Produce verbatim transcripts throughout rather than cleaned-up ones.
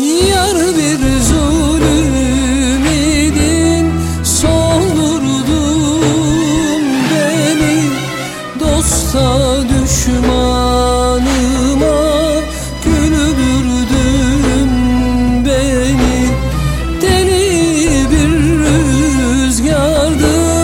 Yar bir zulüm idin, soldurdun beni. Dosta düşmanıma güldürdün beni. Deli bir rüzgardın,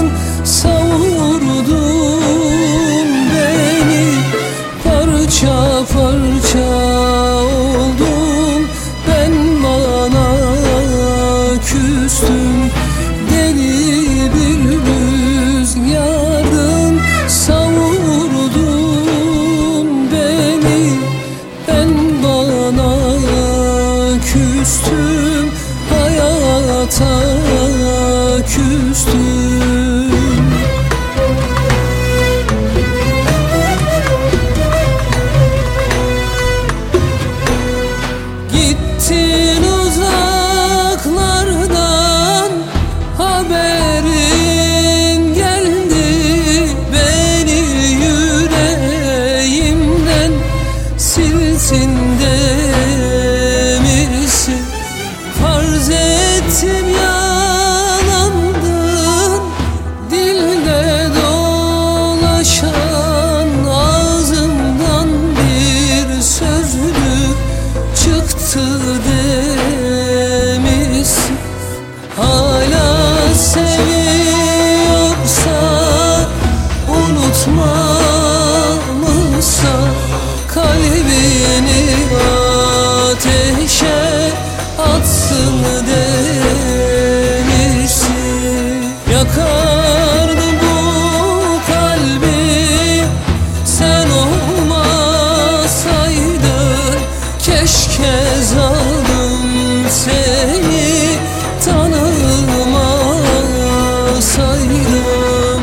savurdun beni. Parça parça oldum, ben bana küstüm. Deli bir rüzgardın, savurdun beni. Ben bana küstüm, hayata küstüm. Gittin uzaklardan, haberin geldi. Beni yüreğimden silsin demirsin. Farz ettim yalandın, dilde dolaşan ağzımdan bir sözlük çıktı demişsin. Hala seviyorsa, unutmamışsa, kalbini ateşe atsın demişsin. Yakardı bu kalbi sen olmasaydın. Keşke zalim seni tanımasaydım.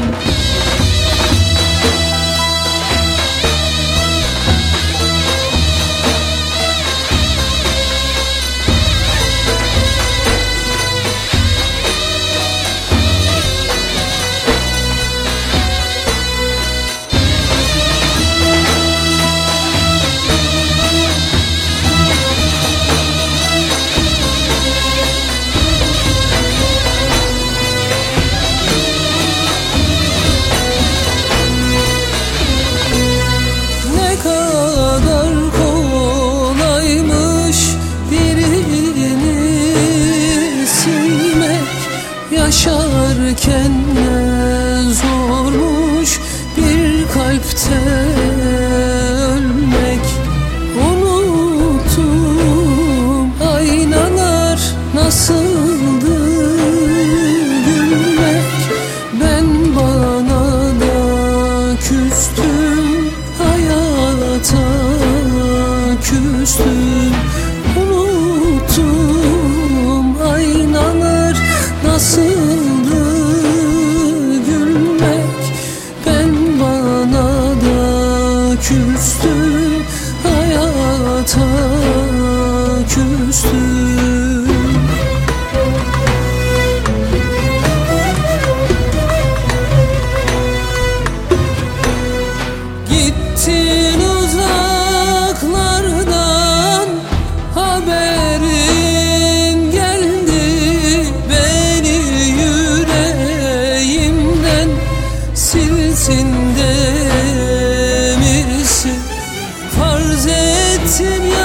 Ne kadar kolaymış birini silmek, yaşarken ne zormuş bir kalpte ölmek. Unuttum aynalar nasıldı gülmek. Ben bana da küstüm, hayata küstüm. Unuttum aynalar nasıldı gülmek. Ben bana da küstüm, hayata küstüm. Gittin uzaklardan, haberin geldi. Beni yüreğimden silsin demirsin. Farz ettim ya